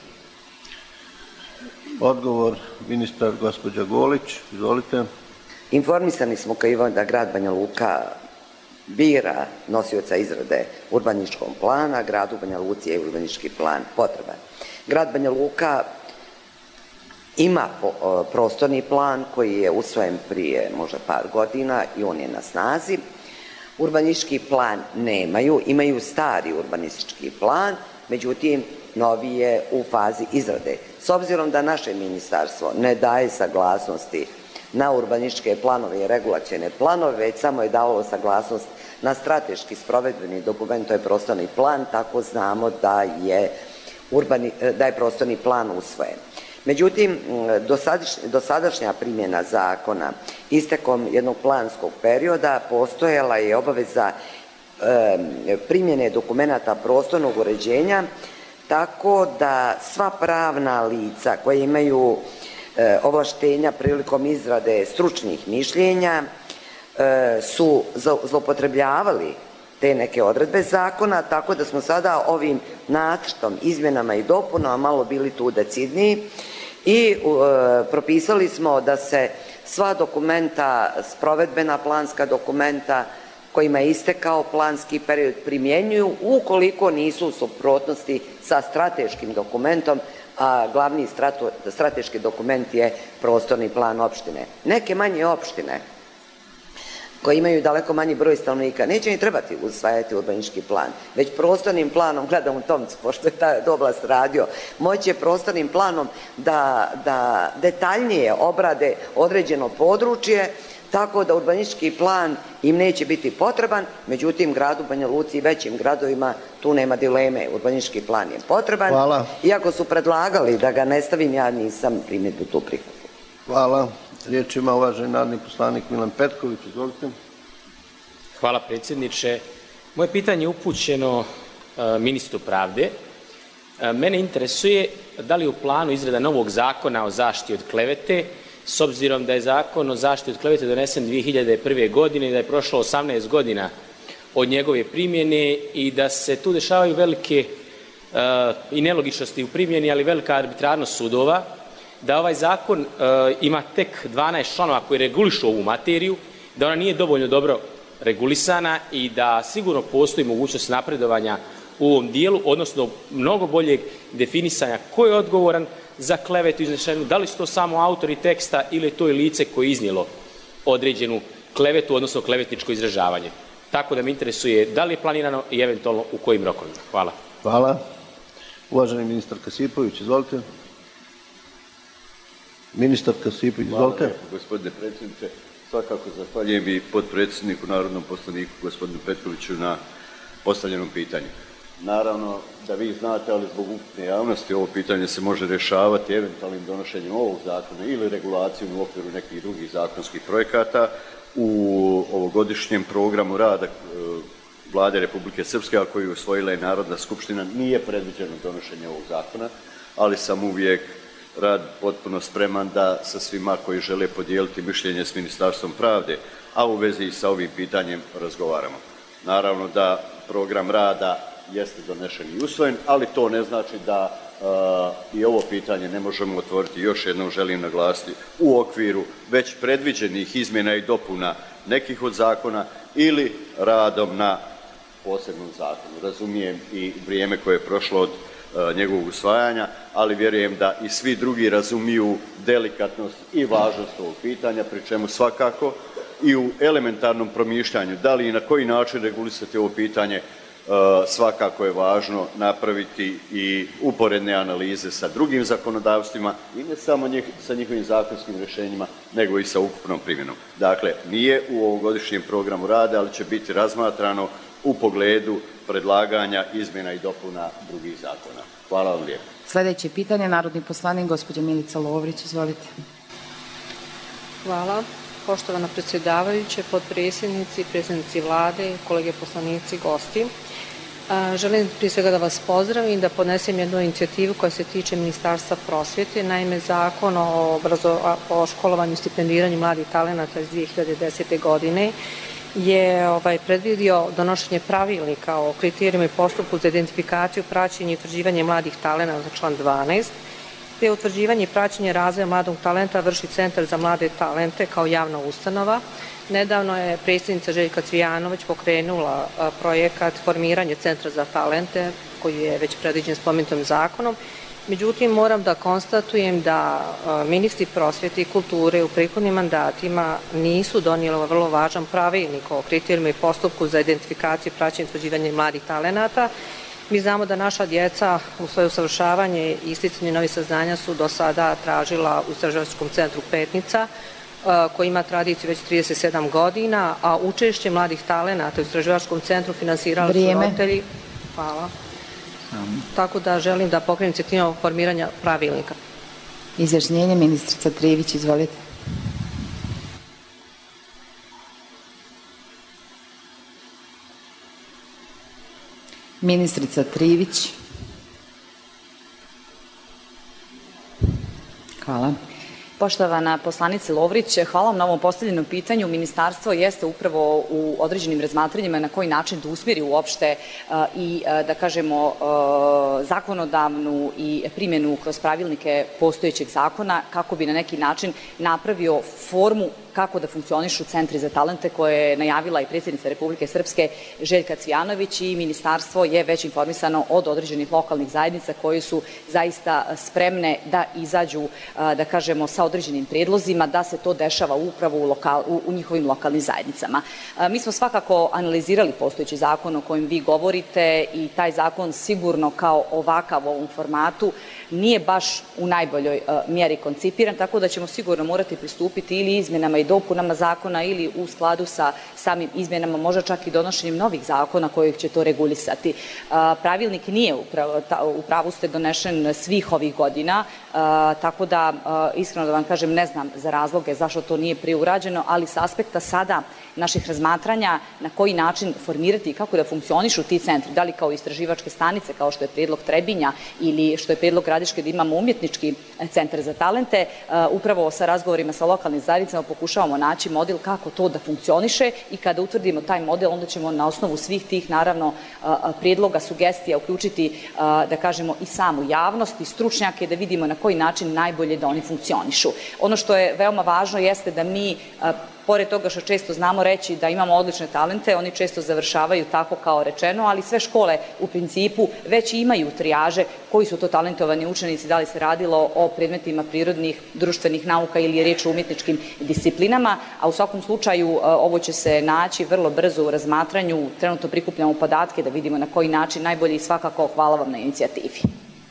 Odgovor ministar gospođa Golić, izvolite. Informisani smo kao i da grad Banja Luka bira nosioca izrade urbanističkog plana, gradu Banja Luci je urbanistički plan potreban. Grad Banja Luka ima prostorni plan koji je usvojen prije možda par godina i on je na snazi. Urbanistički plan nemaju, imaju stari urbanistički plan, međutim, novi je u fazi izrade. S obzirom da naše ministarstvo ne daje saglasnosti na urbanističke planove i regulacione planove, već samo je davalo saglasnost na strateški sprovedbeni dokument, to je prostorni plan, tako znamo da je, urbani, da je prostorni plan usvojen. Međutim, dosadašnja primjena zakona istekom jednog planskog perioda postojala je obaveza e, primjene dokumenata prostornog uređenja, tako da sva pravna lica koja imaju e, ovlaštenja prilikom izrade stručnih mišljenja e, su zloupotrebljavali te neke odredbe zakona, tako da smo sada ovim nacrtom, izmjenama i dopunama malo bili tu decidniji i e, propisali smo da se sva dokumenta, sprovedbena planska dokumenta kojima je istekao planski period primjenjuju ukoliko nisu u suprotnosti sa strateškim dokumentom, a glavni strateški dokument je prostorni plan opštine. Neke manje opštine koji imaju daleko manji broj stanovnika, neće ni trebati usvajati urbanistički plan, već prostornim planom, gledam u Tomcu, pošto je ta oblast radio, moće prostornim planom da, da detaljnije obrade određeno područje, tako da urbanistički plan im neće biti potreban, međutim gradu Banja Luci i većim gradovima tu nema dileme, urbanistički plan je potreban. Hvala. Iako su predlagali da ga ne stavim, ja nisam primjedbu tu prihvatila. Hvala. Riječ ima uvaženi narodni poslanik Milan Petković, izvolite. Hvala predsjedniče. Moje pitanje je upućeno e, ministru pravde. E, mene interesuje da li je u planu izrada novog zakona o zaštiti od klevete, s obzirom da je zakon o zaštiti od klevete donesen dvije hiljade prve. godine i da je prošlo osamnaest godina od njegove primjene i da se tu dešavaju velike e, i nelogičnosti u primjeni, ali velika arbitrarnost sudova, da ovaj zakon e, ima tek dvanaest članova koji regulišu ovu materiju, da ona nije dovoljno dobro regulisana i da sigurno postoji mogućnost napredovanja u ovom dijelu, odnosno mnogo boljeg definisanja ko je odgovoran za klevetu iznešenu, da li su to samo autori teksta ili je to i lice koje je iznijelo određenu klevetu, odnosno klevetničko izražavanje. Tako da me interesuje da li je planirano i eventualno u kojim rokovima. Hvala. Hvala. Uvaženi ministar Kasipović, izvolite. Ministar Kasipović, izvolite. Hvala, gospodine predsjedniče. Svakako zahvaljujem i potpredsjedniku, narodnom poslaniku, gospodinu Petkoviću, na postavljenom pitanju. Naravno da vi znate, ali zbog ukupne javnosti ovo pitanje se može rješavati eventualnim donošenjem ovog zakona ili regulacijom u okviru nekih drugih zakonskih projekata. U ovogodišnjem programu rada Vlade Republike Srpske, a koju je usvojila i Narodna skupština, nije predviđeno donošenje ovog zakona, ali sam uvijek rad potpuno spreman da sa svima koji žele podijeliti mišljenje s Ministarstvom pravde, a u vezi i sa ovim pitanjem razgovaramo. Naravno da program rada jeste donešen i usvojen, ali to ne znači da uh, i ovo pitanje ne možemo otvoriti. Još jednom želim naglasiti u okviru već predviđenih izmjena i dopuna nekih od zakona ili radom na posebnom zakonu. Razumijem i vrijeme koje je prošlo od uh, njegovog usvajanja, ali vjerujem da i svi drugi razumiju delikatnost i važnost ovog pitanja, pri čemu svakako i u elementarnom promišljanju da li i na koji način regulisati ovo pitanje, svakako je važno napraviti i uporedne analize sa drugim zakonodavstvima i ne samo njih, sa njihovim zakonskim rješenjima, nego i sa ukupnom primjenom. Dakle, nije u ovogodišnjem programu rada, ali će biti razmatrano u pogledu predlaganja izmjena i dopuna drugih zakona. Hvala vam lijepo. Sljedeće pitanje, narodni poslanik, gospođa Milica Lovrić, izvolite. Hvala. Poštovana predsjedavajuće, potpredsjednici, predsjednici vlade, kolege poslanici, gosti. Želim prije svega da vas pozdravim i da podnesem jednu inicijativu koja se tiče Ministarstva prosvjete. Naime, zakon o, obrazo, o školovanju i stipendiranju mladih talenata iz dvije hiljade desete. godine je ovaj, predvidio donošenje pravilnika o kriterijima i postupku za identifikaciju, praćenje i utvrđivanje mladih talenata za član dvanaest. Te utvrđivanje i praćenje razvoja mladog talenta vrši Centar za mlade talente kao javna ustanova. Nedavno je predsjednica Željka Cvijanović pokrenula projekat formiranje Centra za talente koji je već predviđen spomenutim zakonom Međutim, moram da konstatujem da ministri prosvjete i kulture u prethodnim mandatima nisu donijeli vrlo važan pravilnik o kriterijima i postupku za identifikaciju, praćenje i utvrđivanje mladih talenata. Mi znamo da naša djeca u svoje usavršavanje i isticanje novih saznanja su do sada tražila u Istraživačkom centru Petnica, koji ima tradiciju već trideset sedam godina, a učešće mladih talenata u Istraživačkom centru finansirali su roditelji. Hvala. Tako da želim da pokrenem inicijativu formiranja pravilnika. Izjašnjenje, ministrica Trivić, izvolite. Ministrica Trivić. Hvala. Poštovana poslanice Lovrić, hvala vam na ovom postavljenom pitanju. Ministarstvo jeste upravo u određenim razmatranjima na koji način da usmjeri uopšte i, da kažemo, zakonodavnu i primjenu kroz pravilnike postojećeg zakona kako bi na neki način napravio formu kako da funkcionišu centri za talente koje je najavila i predsjednica Republike Srpske Željka Cvijanović, i ministarstvo je već informisano od određenih lokalnih zajednica koje su zaista spremne da izađu, da kažemo, sa određenim predlozima, da se to dešava upravo u, lokal, u, u njihovim lokalnim zajednicama. Mi smo svakako analizirali postojeći zakon o kojem vi govorite i taj zakon sigurno kao ovakav u ovom formatu nije baš u najboljoj mjeri koncipiran, tako da ćemo sigurno morati pristupiti ili izmjenama i dopunama zakona ili u skladu sa samim izmjenama, možda čak i donošenjem novih zakona kojih će to regulisati. Pravilnik nije u pravu ste donešen svih ovih godina, tako da iskreno da vam kažem ne znam za razloge zašto to nije prije urađeno, ali sa aspekta sada naših razmatranja na koji način formirati i kako da funkcionišu ti centri, da li kao istraživačke stanice kao što je predlog Trebinja ili što je predlog Gradiške da imamo umjetnički centar za talente, upravo sa razgovorima sa lokalnim zajednicama pokušavamo naći model kako to da funkcioniše i kada utvrdimo taj model onda ćemo na osnovu svih tih naravno predloga, sugestija uključiti da kažemo i samu javnost i stručnjake da vidimo na koji način najbolje da oni funkcionišu. Ono što je veoma važno jeste da mi pored toga što često znamo reći da imamo odlične talente, oni često završavaju tako kao rečeno, ali sve škole u principu već imaju trijaže koji su to talentovani učenici, da li se radilo o predmetima prirodnih, društvenih nauka ili je riječ o umjetničkim disciplinama, a u svakom slučaju ovo će se naći vrlo brzo u razmatranju, trenutno prikupljamo podatke da vidimo na koji način najbolje i svakako hvala vam na inicijativi.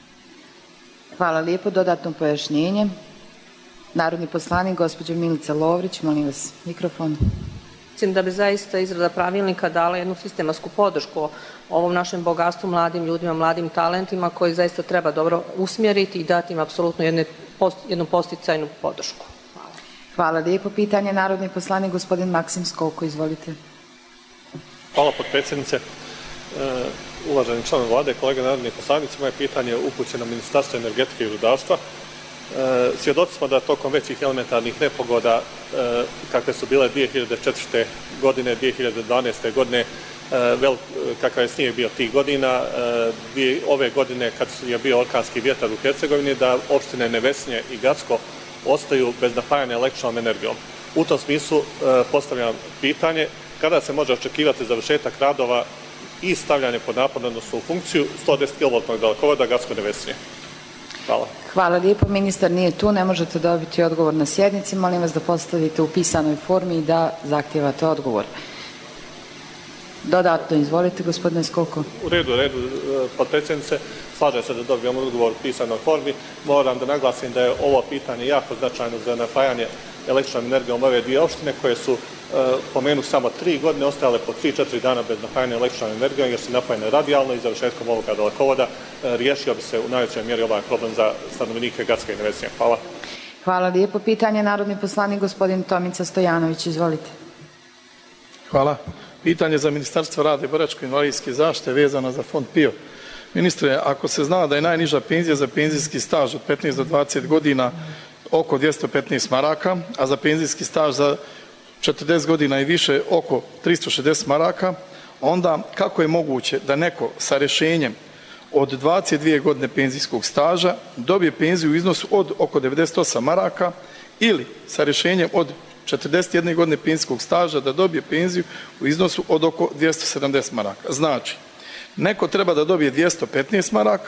Hvala lijepo. Dodatno pojašnjenje. Narodni poslanik, gospođa Milica Lovrić, molim vas, mikrofon. Mislim da bi zaista izrada pravilnika dala jednu sistematsku podršku ovom našem bogatstvu, mladim ljudima, mladim talentima koji zaista treba dobro usmjeriti i dati im apsolutno jedne, jednu posticajnu podršku. Hvala. Hvala lijepo. Pitanje narodni poslanik, gospodin Maksim Skoko, izvolite. Hvala potpredsjednice. Uvaženi članovi vlade, kolege narodni poslanici, moje pitanje je upućeno Ministarstvu energetike i rudarstva. Svjedoci smo da tokom većih elementarnih nepogoda, kakve su bile dvije hiljade četvrte. godine, dvije hiljade dvanaeste. godine, kakav je snijeg bio tih godina, ove godine kad je bio orkanski vjetar u Hercegovini, da opštine Nevesnje i Gacko ostaju bez napajanja električnom energijom. U tom smislu postavljam pitanje kada se može očekivati završetak radova i stavljanje pod napon, odnosno u funkciju sto deset kilovoltnog dalekovoda Gacko-Nevesnje. Hvala. Hvala lijepo. Ministar nije tu, ne možete dobiti odgovor na sjednici. Molim vas da postavite u pisanoj formi i da zahtijevate odgovor. Dodatno, izvolite, gospodine Skoko. U redu, u redu, potpredsjednice. Slažem se da dobijemo odgovor u pisanoj formi. Moram da naglasim da je ovo pitanje jako značajno za napajanje električnom energijom ove dvije opštine koje su pomenu samo tri godine, ostajale po tri četiri dana bez napajanja električnom energijom jer su napajene radijalno i završetkom ovoga dalekovoda riješio bi se u najvećoj mjeri ovaj problem za stanovnike Gacka i Nevesnje. Hvala. Hvala lijepo. Pitanje narodni poslanik gospodin Tomica Stojanović. Izvolite. Hvala. Pitanje za Ministarstvo rada i boračko-invalidske zaštite vezano za fond P I O. Ministre, ako se zna da je najniža penzija za penzijski staž od petnaest do dvadeset godina oko dvjesto petnaest maraka, a za penzijski staž za četrdeset godina i više oko tristo šezdeset maraka, onda kako je moguće da neko sa rješenjem od dvadeset dvije godine penzijskog staža dobije penziju u iznosu od oko devedeset osam maraka ili sa rješenjem od četrdeset jedne godine penzijskog staža da dobije penziju u iznosu od oko dvjesto sedamdeset maraka. Znači, neko treba da dobije dvjesto petnaest maraka,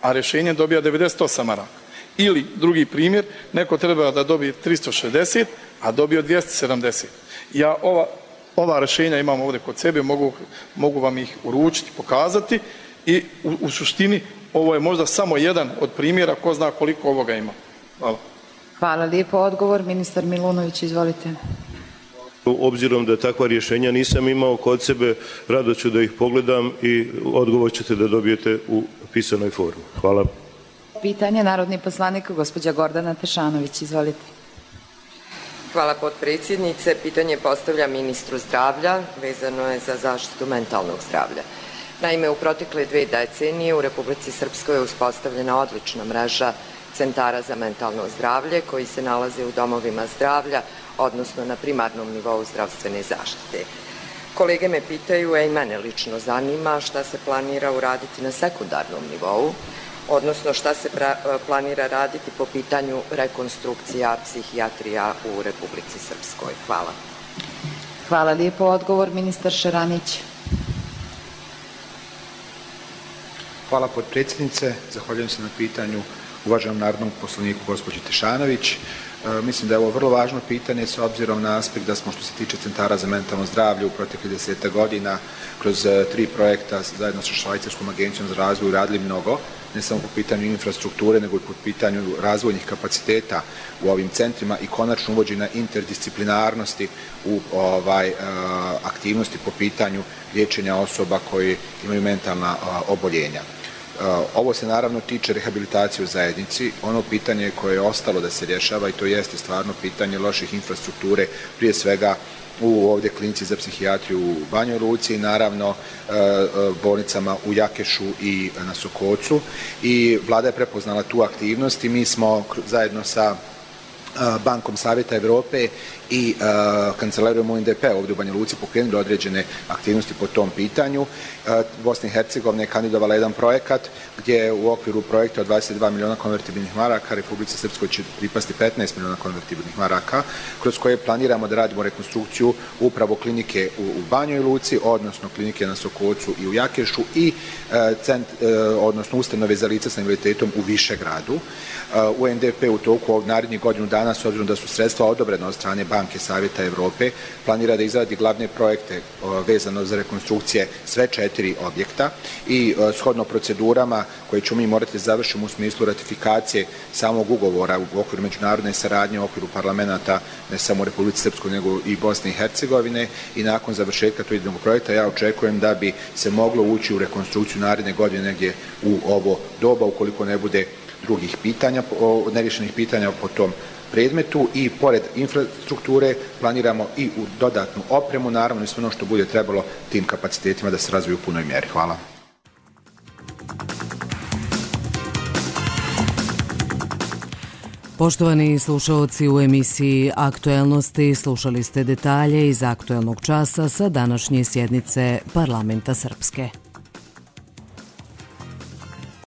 a rješenje dobija devedeset osam maraka. Ili, drugi primjer, neko treba da dobije tristo šezdeset, a dobio dvjesto sedamdeset. Ja ova, ova rješenja imam ovdje kod sebe, mogu, mogu vam ih uručiti, pokazati i u, u suštini ovo je možda samo jedan od primjera, ko zna koliko ovoga ima. Hvala. Hvala lijepo. Odgovor, ministar Milunović, izvolite. Obzirom da takva rješenja nisam imao kod sebe, rado ću da ih pogledam i odgovor ćete da dobijete u pisanoj formi. Hvala. Pitanje narodni poslanik gospođa Gordana Tešanović, izvolite. Hvala potpredsjednice. Pitanje postavlja ministru zdravlja, vezano je za zaštitu mentalnog zdravlja. Naime, u protekle dve decenije u Republici Srpskoj je uspostavljena odlična mreža centara za mentalno zdravlje koji se nalaze u domovima zdravlja, odnosno na primarnom nivou zdravstvene zaštite. Kolege me pitaju, a i mene lično zanima, šta se planira uraditi na sekundarnom nivou, odnosno šta se planira raditi po pitanju rekonstrukcija psihijatrija u Republici Srpskoj. Hvala. Hvala lijepo. Odgovor, ministar Šaranić. Hvala potpredsjednice. Zahvaljujem se na pitanju uvaženom narodnom poslaniku gospođi Tešanović. E, mislim da je ovo vrlo važno pitanje s obzirom na aspekt da smo što se tiče centara za mentalno zdravlje u proteklih deseta godina kroz e, tri projekta zajedno sa Švajcarskom agencijom za razvoj radili mnogo, ne samo po pitanju infrastrukture, nego i po pitanju razvojnih kapaciteta u ovim centrima i konačno uvođenja interdisciplinarnosti u ovaj, e, aktivnosti po pitanju liječenja osoba koji imaju mentalna a, oboljenja. Ovo se naravno tiče rehabilitacije u zajednici. Ono pitanje koje je ostalo da se rješava, i to jeste stvarno pitanje loših infrastrukture, prije svega u ovdje klinici za psihijatriju u Banjoj Luci i naravno bolnicama u Jakešu i na Sokocu. I vlada je prepoznala tu aktivnost i mi smo zajedno sa Bankom Savjeta Evrope i uh, Kancelarijom U N D P ovdje u Banja Luci pokrenuli određene aktivnosti po tom pitanju. Uh, Bosna i Hercegovina je kandidovala jedan projekat gdje u okviru projekta od dvadeset dva miliona konvertibilnih maraka Republici Srpskoj će pripasti petnaest miliona konvertibilnih maraka, kroz koje planiramo da radimo rekonstrukciju upravo klinike u, u Banjoj Luci, odnosno klinike na Sokocu i u Jakešu i uh, cent, uh, odnosno ustanove za lica sa invaliditetom u Višegradu. Uh, U N D P u toku ovog narednih godinu dana, s obzirom da su sredstva odobrena od strane Banke Savjeta Evrope, planira da izradi glavne projekte uh, vezano za rekonstrukcije sve četiri objekta i uh, shodno procedurama koje ćemo mi morati završiti u smislu ratifikacije samog ugovora u okviru međunarodne saradnje, u okviru parlamenta ne samo u Republici Srpskoj nego i Bosne i Hercegovine, i nakon završetka tog jednog projekta ja očekujem da bi se moglo ući u rekonstrukciju naredne godine negdje u ovo doba, ukoliko ne bude drugih pitanja, nerješenih pitanja po tom predmetu, i pored infrastrukture planiramo i u dodatnu opremu, naravno i sve ono što bude trebalo tim kapacitetima da se razviju u punoj mjeri. Hvala. Poštovani slušaoci, u emisiji Aktuelnosti slušali ste detalje iz aktuelnog časa sa današnje sjednice Parlamenta Srpske.